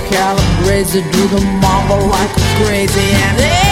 calibrated, do the mambo like a crazy and